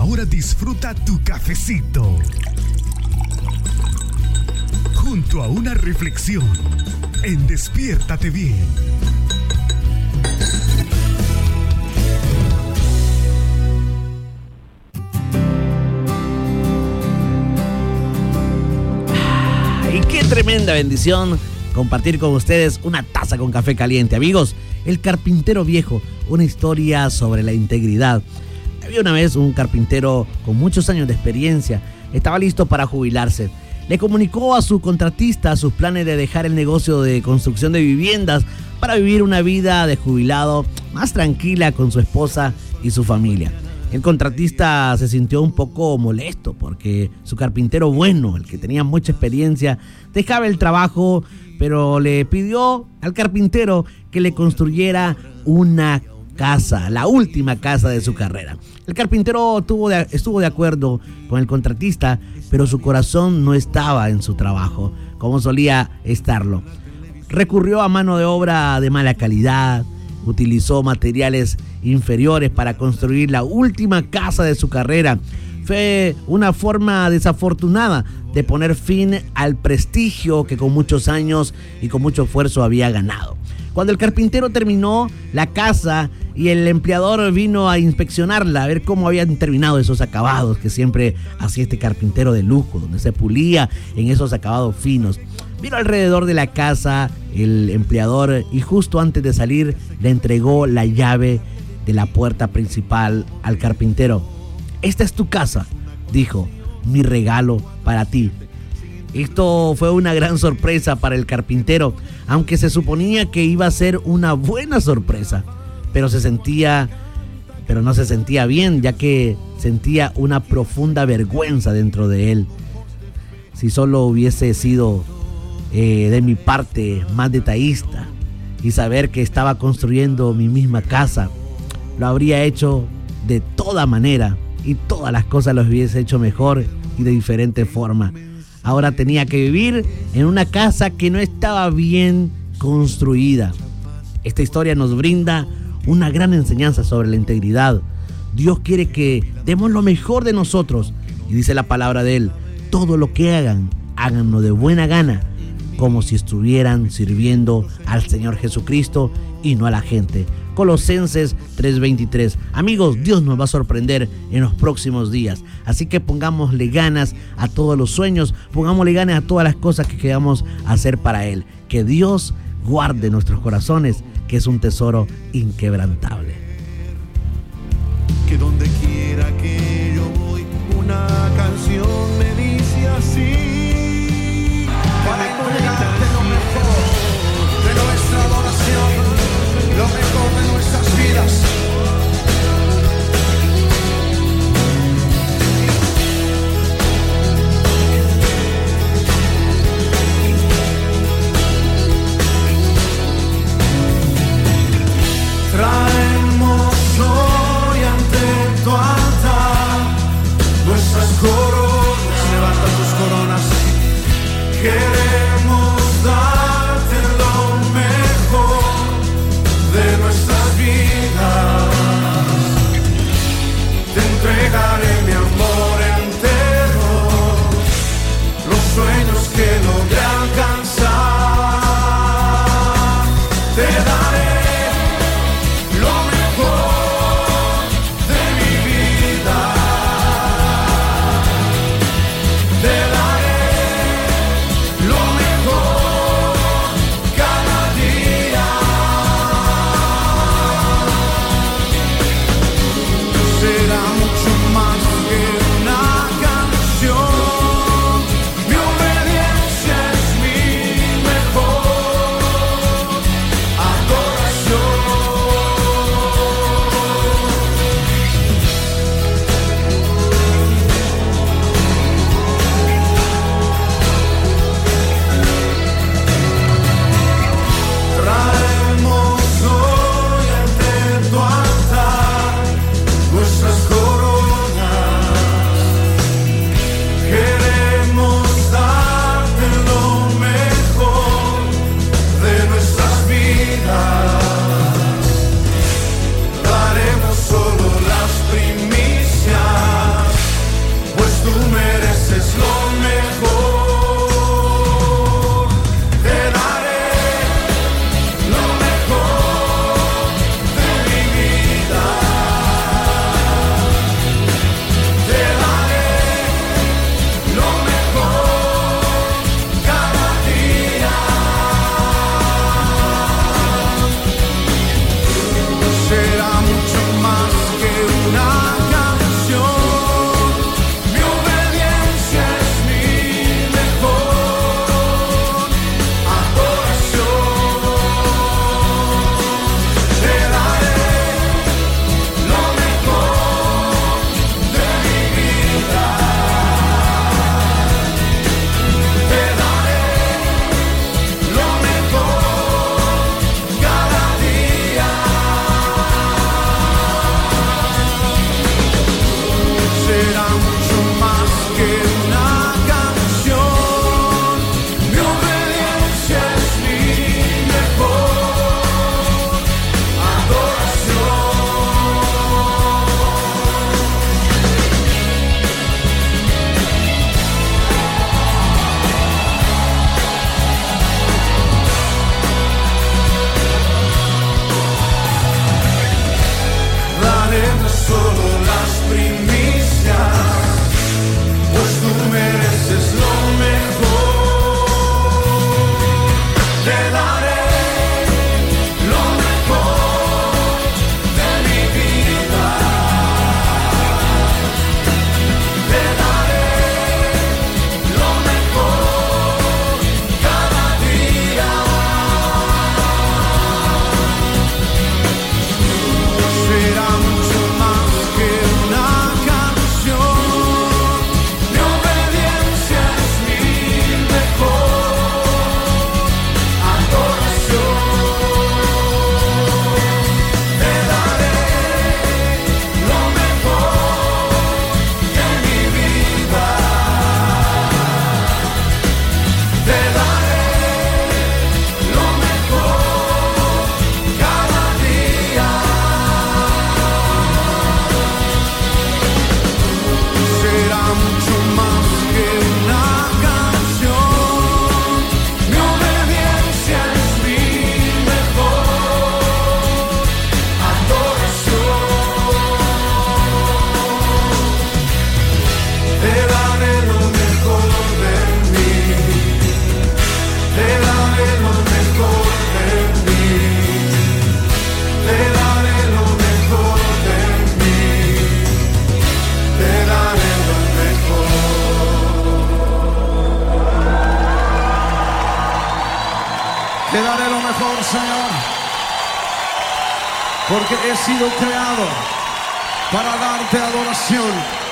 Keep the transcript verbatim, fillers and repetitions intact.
Ahora disfruta tu cafecito junto a una reflexión en Despiértate Bien. Y qué tremenda bendición compartir con ustedes una taza con café caliente. Amigos, El Carpintero Viejo, una historia sobre la integridad. Había una vez un carpintero con muchos años de experiencia. Estaba listo para jubilarse. Le comunicó a su contratista sus planes de dejar el negocio de construcción de viviendas para vivir una vida de jubilado más tranquila con su esposa y su familia. El contratista se sintió un poco molesto porque su carpintero bueno, el que tenía mucha experiencia, dejaba el trabajo, pero le pidió al carpintero que le construyera una casa, la última casa de su carrera. El carpintero tuvo de, estuvo de acuerdo con el contratista, pero su corazón no estaba en su trabajo, como solía estarlo. Recurrió a mano de obra de mala calidad, utilizó materiales inferiores para construir la última casa de su carrera. Fue una forma desafortunada de poner fin al prestigio que con muchos años y con mucho esfuerzo había ganado. Cuando el carpintero terminó la casa y el empleador vino a inspeccionarla, a ver cómo habían terminado esos acabados que siempre hacía este carpintero de lujo, donde se pulía en esos acabados finos. Vino alrededor de la casa el empleador y justo antes de salir le entregó la llave de la puerta principal al carpintero. «Esta es tu casa», dijo, «mi regalo para ti». Esto fue una gran sorpresa para el carpintero, aunque se suponía que iba a ser una buena sorpresa, pero se sentía, pero no se sentía bien, ya que sentía una profunda vergüenza dentro de él. Si solo hubiese sido eh, de mi parte más detallista y saber que estaba construyendo mi misma casa, lo habría hecho de toda manera y todas las cosas las hubiese hecho mejor y de diferente forma. Ahora tenía que vivir en una casa que no estaba bien construida. Esta historia nos brinda una gran enseñanza sobre la integridad. Dios quiere que demos lo mejor de nosotros. Y dice la palabra de Él, todo lo que hagan, háganlo de buena gana, como si estuvieran sirviendo al Señor Jesucristo y no a la gente. Colosenses tres veintitrés. Amigos, Dios nos va a sorprender en los próximos días. Así que pongámosle ganas a todos los sueños, pongámosle ganas a todas las cosas que queramos hacer para Él. Que Dios guarde nuestros corazones, que es un tesoro inquebrantable. Que donde quiera que yo voy, una canción me dice así. Para entregarte lo mejor de nuestra adoración, lo mejor de nuestras vidas. Traemos hoy ante tu altar nuestras coronas, levanta tus coronas. Queremos darte lo mejor de nuestras vidas. daré lo mejor, Señor, porque he sido creado para darte adoración.